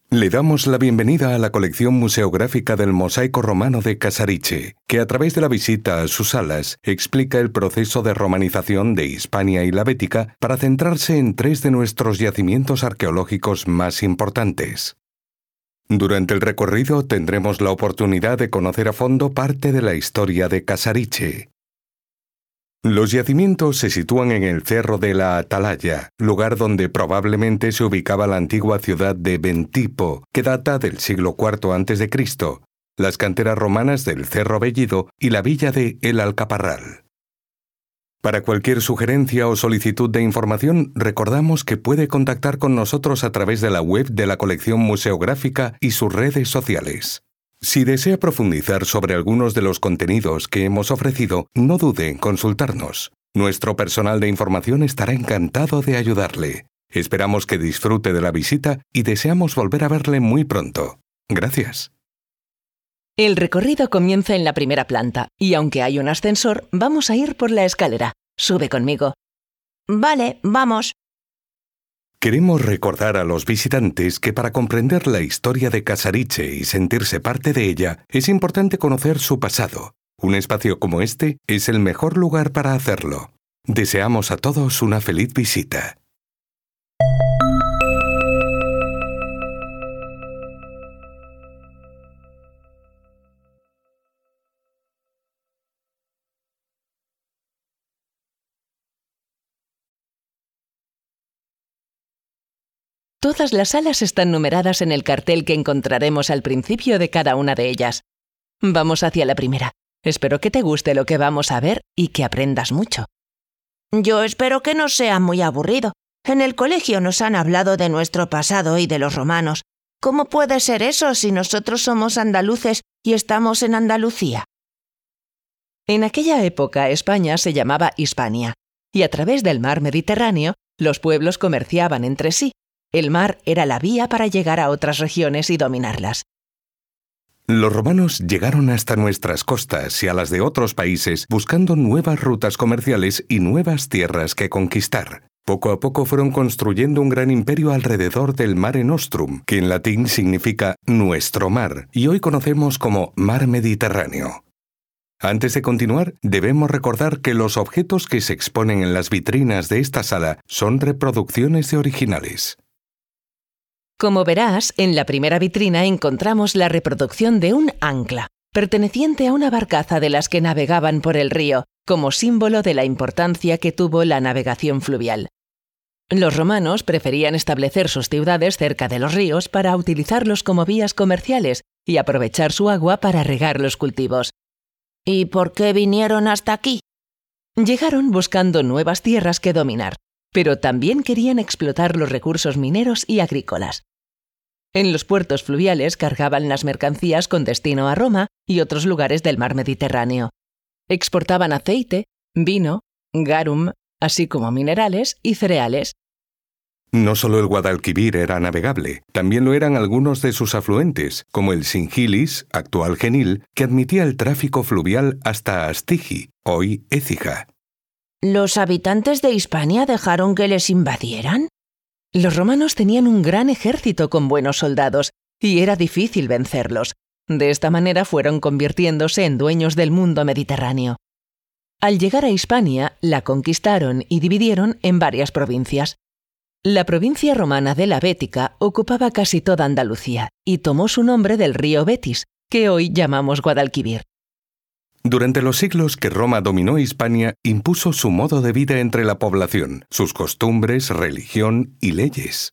Le damos la bienvenida a la colección museográfica del mosaico romano de Casariche, que a través de la visita a sus salas explica el proceso de romanización de Hispania y la Bética para centrarse en tres de nuestros yacimientos arqueológicos más importantes. Durante el recorrido tendremos la oportunidad de conocer a fondo parte de la historia de Casariche. Los yacimientos se sitúan en el Cerro de la Atalaya, lugar donde probablemente se ubicaba la antigua ciudad de Bentipo, que data del siglo IV a.C., las canteras romanas del Cerro Bellido y la villa de El Alcaparral. Para cualquier sugerencia o solicitud de información, recordamos que puede contactar con nosotros a través de la web de la colección museográfica y sus redes sociales. Si desea profundizar sobre algunos de los contenidos que hemos ofrecido, no dude en consultarnos. Nuestro personal de información estará encantado de ayudarle. Esperamos que disfrute de la visita y deseamos volver a verle muy pronto. Gracias. El recorrido comienza en la primera planta y aunque hay un ascensor, vamos a ir por la escalera. Sube conmigo. Vale, vamos. Queremos recordar a los visitantes que para comprender la historia de Casariche y sentirse parte de ella, es importante conocer su pasado. Un espacio como este es el mejor lugar para hacerlo. Deseamos a todos una feliz visita. Todas las salas están numeradas en el cartel que encontraremos al principio de cada una de ellas. Vamos hacia la primera. Espero que te guste lo que vamos a ver y que aprendas mucho. Yo espero que no sea muy aburrido. En el colegio nos han hablado de nuestro pasado y de los romanos. ¿Cómo puede ser eso si nosotros somos andaluces y estamos en Andalucía? En aquella época España se llamaba Hispania, y a través del mar Mediterráneo los pueblos comerciaban entre sí. El mar era la vía para llegar a otras regiones y dominarlas. Los romanos llegaron hasta nuestras costas y a las de otros países buscando nuevas rutas comerciales y nuevas tierras que conquistar. Poco a poco fueron construyendo un gran imperio alrededor del Mare Nostrum, que en latín significa nuestro mar, y hoy conocemos como Mar Mediterráneo. Antes de continuar, debemos recordar que los objetos que se exponen en las vitrinas de esta sala son reproducciones de originales. Como verás, en la primera vitrina encontramos la reproducción de un ancla, perteneciente a una barcaza de las que navegaban por el río, como símbolo de la importancia que tuvo la navegación fluvial. Los romanos preferían establecer sus ciudades cerca de los ríos para utilizarlos como vías comerciales y aprovechar su agua para regar los cultivos. ¿Y por qué vinieron hasta aquí? Llegaron buscando nuevas tierras que dominar, pero también querían explotar los recursos mineros y agrícolas. En los puertos fluviales cargaban las mercancías con destino a Roma y otros lugares del mar Mediterráneo. Exportaban aceite, vino, garum, así como minerales y cereales. No solo el Guadalquivir era navegable, también lo eran algunos de sus afluentes, como el Singilis, actual Genil, que admitía el tráfico fluvial hasta Astigi, hoy Écija. ¿Los habitantes de Hispania dejaron que les invadieran? Los romanos tenían un gran ejército con buenos soldados, y era difícil vencerlos. De esta manera fueron convirtiéndose en dueños del mundo mediterráneo. Al llegar a Hispania, la conquistaron y dividieron en varias provincias. La provincia romana de la Bética ocupaba casi toda Andalucía y tomó su nombre del río Betis, que hoy llamamos Guadalquivir. Durante los siglos que Roma dominó Hispania, impuso su modo de vida entre la población, sus costumbres, religión y leyes.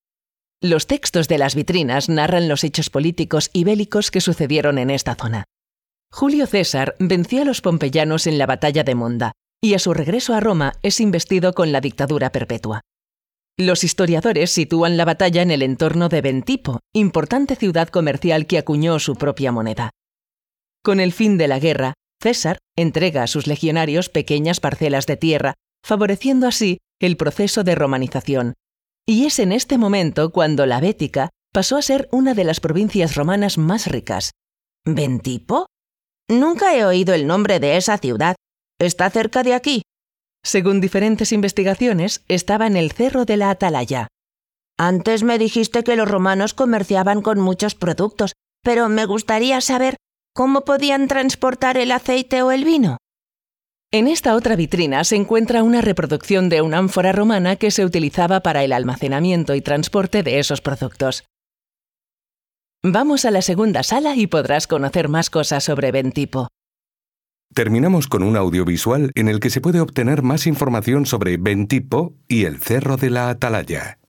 Los textos de las vitrinas narran los hechos políticos y bélicos que sucedieron en esta zona. Julio César venció a los pompeyanos en la batalla de Monda, y a su regreso a Roma es investido con la dictadura perpetua. Los historiadores sitúan la batalla en el entorno de Bentipo, importante ciudad comercial que acuñó su propia moneda. Con el fin de la guerra, César entrega a sus legionarios pequeñas parcelas de tierra, favoreciendo así el proceso de romanización. Y es en este momento cuando la Bética pasó a ser una de las provincias romanas más ricas. ¿Bentipo? Nunca he oído el nombre de esa ciudad. ¿Está cerca de aquí? Según diferentes investigaciones, estaba en el Cerro de la Atalaya. Antes me dijiste que los romanos comerciaban con muchos productos, pero me gustaría saber cómo podían transportar el aceite o el vino. En esta otra vitrina se encuentra una reproducción de una ánfora romana que se utilizaba para el almacenamiento y transporte de esos productos. Vamos a la segunda sala y podrás conocer más cosas sobre Bentipo. Terminamos con un audiovisual en el que se puede obtener más información sobre Bentipo y el Cerro de la Atalaya.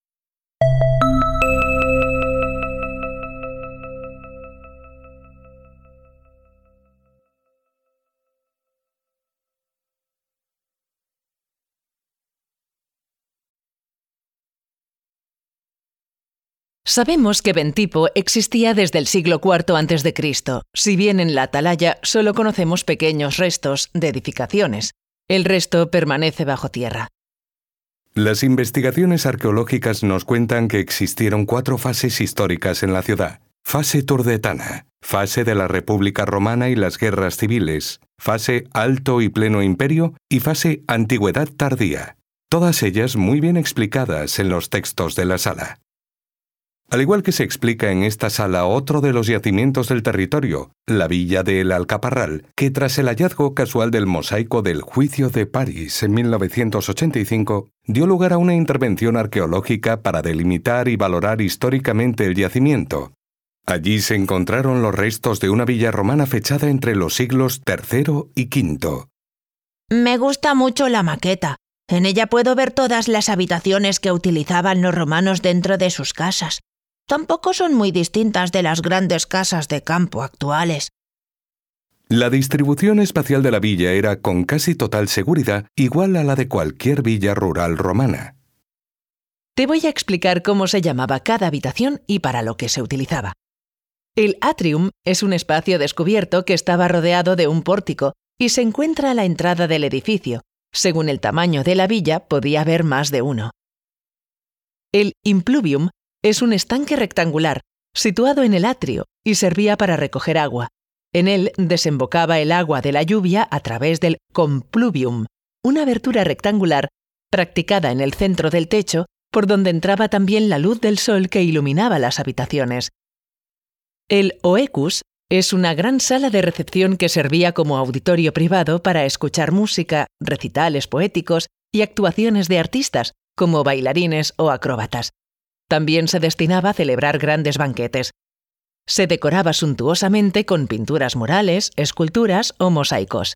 Sabemos que Bentipo existía desde el siglo IV a.C., si bien en la Atalaya solo conocemos pequeños restos de edificaciones. El resto permanece bajo tierra. Las investigaciones arqueológicas nos cuentan que existieron 4 fases históricas en la ciudad. Fase turdetana, fase de la República Romana y las guerras civiles, fase Alto y Pleno Imperio y fase Antigüedad tardía. Todas ellas muy bien explicadas en los textos de la sala. Al igual que se explica en esta sala otro de los yacimientos del territorio, la villa de El Alcaparral, que tras el hallazgo casual del mosaico del Juicio de París en 1985, dio lugar a una intervención arqueológica para delimitar y valorar históricamente el yacimiento. Allí se encontraron los restos de una villa romana fechada entre los siglos III y V. Me gusta mucho la maqueta. En ella puedo ver todas las habitaciones que utilizaban los romanos dentro de sus casas. Tampoco son muy distintas de las grandes casas de campo actuales. La distribución espacial de la villa era con casi total seguridad igual a la de cualquier villa rural romana. Te voy a explicar cómo se llamaba cada habitación y para lo que se utilizaba. El atrium es un espacio descubierto que estaba rodeado de un pórtico y se encuentra a la entrada del edificio. Según el tamaño de la villa, podía haber más de uno. El impluvium es un estanque rectangular, situado en el atrio, y servía para recoger agua. En él desembocaba el agua de la lluvia a través del compluvium, una abertura rectangular practicada en el centro del techo, por donde entraba también la luz del sol que iluminaba las habitaciones. El oecus es una gran sala de recepción que servía como auditorio privado para escuchar música, recitales poéticos y actuaciones de artistas, como bailarines o acróbatas. También se destinaba a celebrar grandes banquetes. Se decoraba suntuosamente con pinturas murales, esculturas o mosaicos.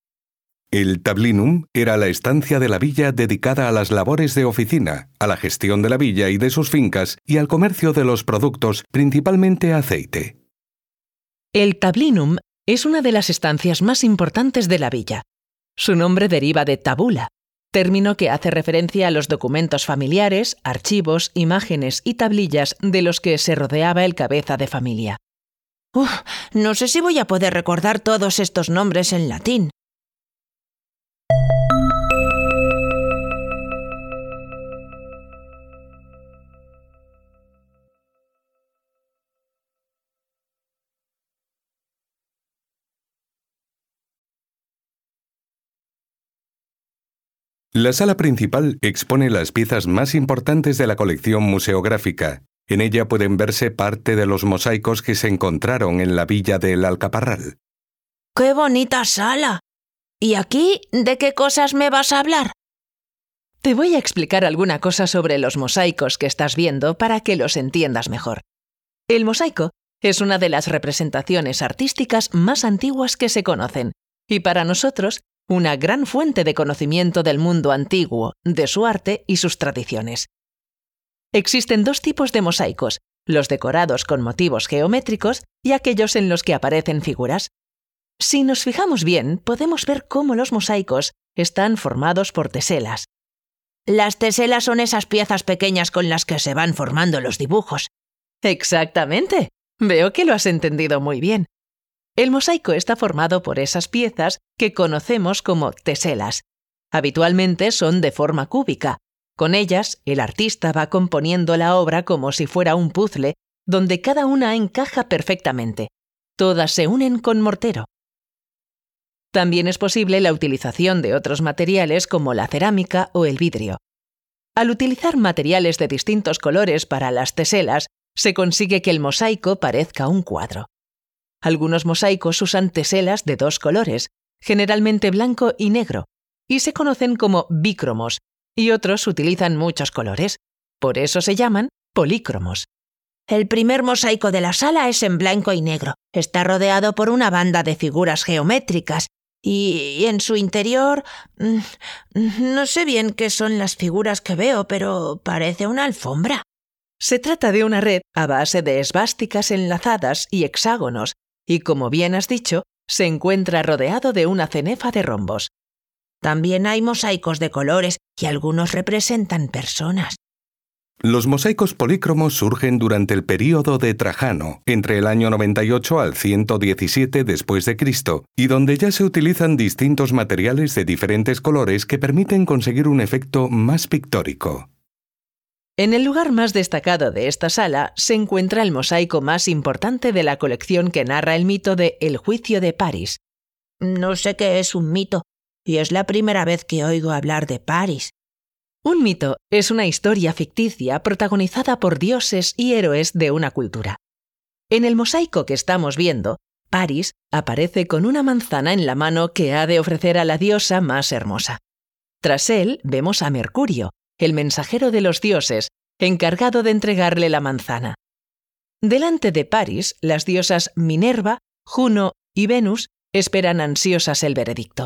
El tablinum era la estancia de la villa dedicada a las labores de oficina, a la gestión de la villa y de sus fincas y al comercio de los productos, principalmente aceite. El tablinum es una de las estancias más importantes de la villa. Su nombre deriva de tabula, término que hace referencia a los documentos familiares, archivos, imágenes y tablillas de los que se rodeaba el cabeza de familia. No sé si voy a poder recordar todos estos nombres en latín. La sala principal expone las piezas más importantes de la colección museográfica. En ella pueden verse parte de los mosaicos que se encontraron en la villa del Alcaparral. ¡Qué bonita sala! ¿Y aquí de qué cosas me vas a hablar? Te voy a explicar alguna cosa sobre los mosaicos que estás viendo para que los entiendas mejor. El mosaico es una de las representaciones artísticas más antiguas que se conocen, y para nosotros, una gran fuente de conocimiento del mundo antiguo, de su arte y sus tradiciones. Existen 2 tipos de mosaicos, los decorados con motivos geométricos y aquellos en los que aparecen figuras. Si nos fijamos bien, podemos ver cómo los mosaicos están formados por teselas. Las teselas son esas piezas pequeñas con las que se van formando los dibujos. ¡Exactamente! Veo que lo has entendido muy bien. El mosaico está formado por esas piezas que conocemos como teselas. Habitualmente son de forma cúbica. Con ellas, el artista va componiendo la obra como si fuera un puzzle, donde cada una encaja perfectamente. Todas se unen con mortero. También es posible la utilización de otros materiales como la cerámica o el vidrio. Al utilizar materiales de distintos colores para las teselas, se consigue que el mosaico parezca un cuadro. Algunos mosaicos usan teselas de 2 colores, generalmente blanco y negro, y se conocen como bícromos, y otros utilizan muchos colores. Por eso se llaman polícromos. El primer mosaico de la sala es en blanco y negro. Está rodeado por una banda de figuras geométricas y en su interior no sé bien qué son las figuras que veo, pero parece una alfombra. Se trata de una red a base de esvásticas enlazadas y hexágonos, y como bien has dicho, se encuentra rodeado de una cenefa de rombos. También hay mosaicos de colores y algunos representan personas. Los mosaicos polícromos surgen durante el período de Trajano, entre el año 98 al 117 después de Cristo, y donde ya se utilizan distintos materiales de diferentes colores que permiten conseguir un efecto más pictórico. En el lugar más destacado de esta sala se encuentra el mosaico más importante de la colección que narra el mito de El Juicio de París. No sé qué es un mito, y es la primera vez que oigo hablar de París. Un mito es una historia ficticia protagonizada por dioses y héroes de una cultura. En el mosaico que estamos viendo, París aparece con una manzana en la mano que ha de ofrecer a la diosa más hermosa. Tras él vemos a Mercurio, el mensajero de los dioses, encargado de entregarle la manzana. Delante de París, las diosas Minerva, Juno y Venus esperan ansiosas el veredicto.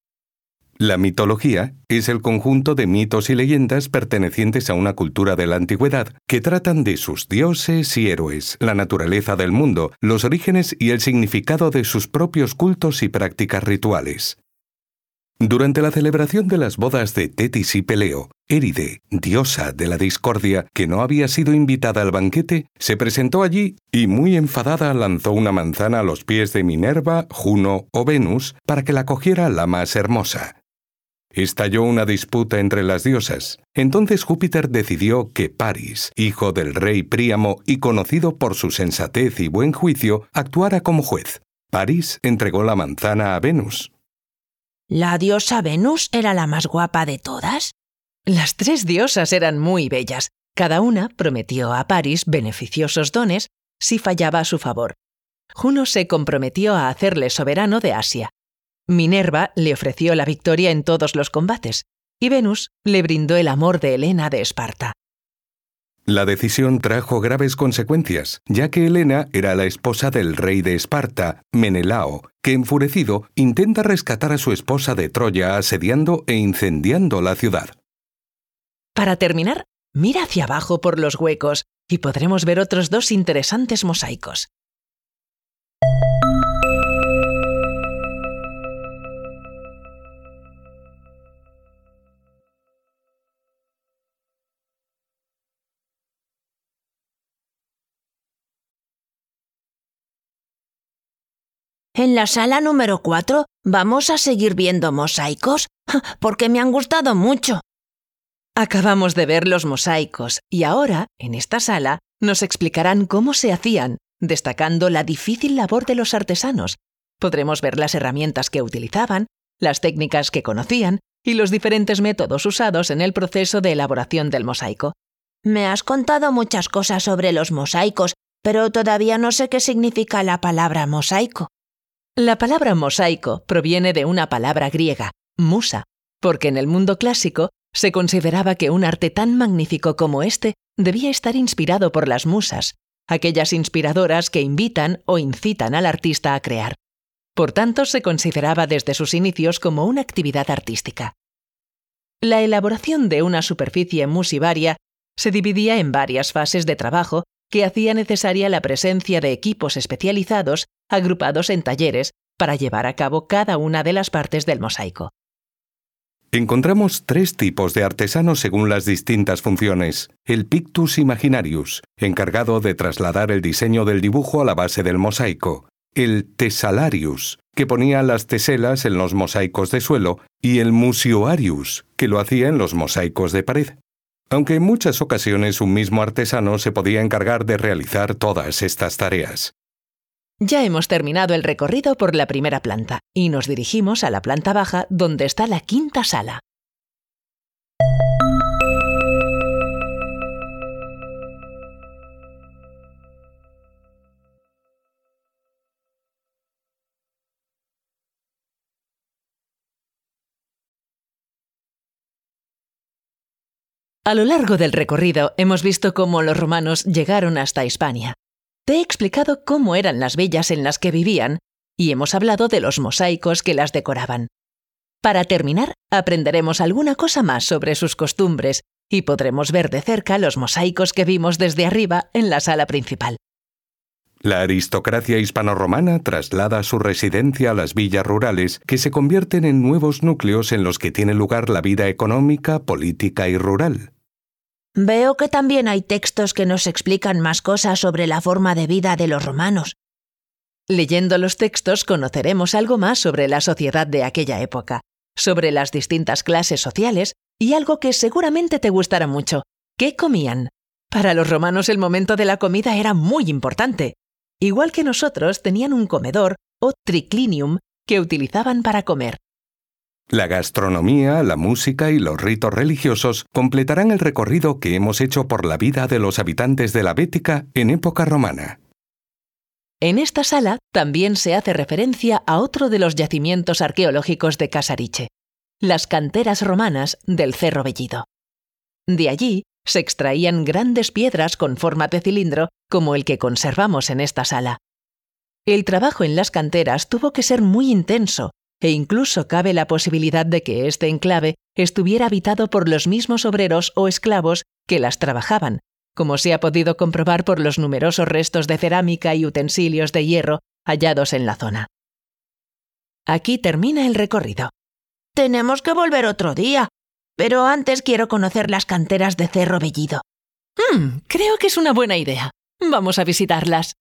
La mitología es el conjunto de mitos y leyendas pertenecientes a una cultura de la antigüedad que tratan de sus dioses y héroes, la naturaleza del mundo, los orígenes y el significado de sus propios cultos y prácticas rituales. Durante la celebración de las bodas de Tetis y Peleo, Éride, diosa de la discordia, que no había sido invitada al banquete, se presentó allí y muy enfadada lanzó una manzana a los pies de Minerva, Juno o Venus para que la cogiera la más hermosa. Estalló una disputa entre las diosas. Entonces Júpiter decidió que París, hijo del rey Príamo y conocido por su sensatez y buen juicio, actuara como juez. París entregó la manzana a Venus. ¿La diosa Venus era la más guapa de todas? Las 3 diosas eran muy bellas. Cada una prometió a París beneficiosos dones si fallaba a su favor. Juno se comprometió a hacerle soberano de Asia. Minerva le ofreció la victoria en todos los combates, y Venus le brindó el amor de Helena de Esparta. La decisión trajo graves consecuencias, ya que Helena era la esposa del rey de Esparta, Menelao, que enfurecido intenta rescatar a su esposa de Troya asediando e incendiando la ciudad. Para terminar, mira hacia abajo por los huecos y podremos ver otros 2 interesantes mosaicos. En la sala número 4 vamos a seguir viendo mosaicos, porque me han gustado mucho. Acabamos de ver los mosaicos y ahora, en esta sala, nos explicarán cómo se hacían, destacando la difícil labor de los artesanos. Podremos ver las herramientas que utilizaban, las técnicas que conocían y los diferentes métodos usados en el proceso de elaboración del mosaico. Me has contado muchas cosas sobre los mosaicos, pero todavía no sé qué significa la palabra mosaico. La palabra mosaico proviene de una palabra griega, musa, porque en el mundo clásico se consideraba que un arte tan magnífico como este debía estar inspirado por las musas, aquellas inspiradoras que invitan o incitan al artista a crear. Por tanto, se consideraba desde sus inicios como una actividad artística. La elaboración de una superficie musivaria se dividía en varias fases de trabajo que hacía necesaria la presencia de equipos especializados agrupados en talleres para llevar a cabo cada una de las partes del mosaico. Encontramos 3 tipos de artesanos según las distintas funciones. El Pictus Imaginarius, encargado de trasladar el diseño del dibujo a la base del mosaico. El Tessalarius, que ponía las teselas en los mosaicos de suelo. Y el Musioarius, que lo hacía en los mosaicos de pared. Aunque en muchas ocasiones un mismo artesano se podía encargar de realizar todas estas tareas. Ya hemos terminado el recorrido por la primera planta y nos dirigimos a la planta baja donde está la 5ª sala. A lo largo del recorrido hemos visto cómo los romanos llegaron hasta Hispania. Te he explicado cómo eran las villas en las que vivían y hemos hablado de los mosaicos que las decoraban. Para terminar, aprenderemos alguna cosa más sobre sus costumbres y podremos ver de cerca los mosaicos que vimos desde arriba en la sala principal. La aristocracia hispano-romana traslada su residencia a las villas rurales, que se convierten en nuevos núcleos en los que tiene lugar la vida económica, política y rural. Veo que también hay textos que nos explican más cosas sobre la forma de vida de los romanos. Leyendo los textos conoceremos algo más sobre la sociedad de aquella época, sobre las distintas clases sociales y algo que seguramente te gustará mucho: ¿qué comían? Para los romanos el momento de la comida era muy importante. Igual que nosotros, tenían un comedor o triclinium que utilizaban para comer. La gastronomía, la música y los ritos religiosos completarán el recorrido que hemos hecho por la vida de los habitantes de la Bética en época romana. En esta sala también se hace referencia a otro de los yacimientos arqueológicos de Casariche, las canteras romanas del Cerro Bellido. De allí se extraían grandes piedras con forma de cilindro como el que conservamos en esta sala. El trabajo en las canteras tuvo que ser muy intenso e incluso cabe la posibilidad de que este enclave estuviera habitado por los mismos obreros o esclavos que las trabajaban, como se ha podido comprobar por los numerosos restos de cerámica y utensilios de hierro hallados en la zona. Aquí termina el recorrido. Tenemos que volver otro día, pero antes quiero conocer las canteras de Cerro Bellido. Creo que es una buena idea. Vamos a visitarlas.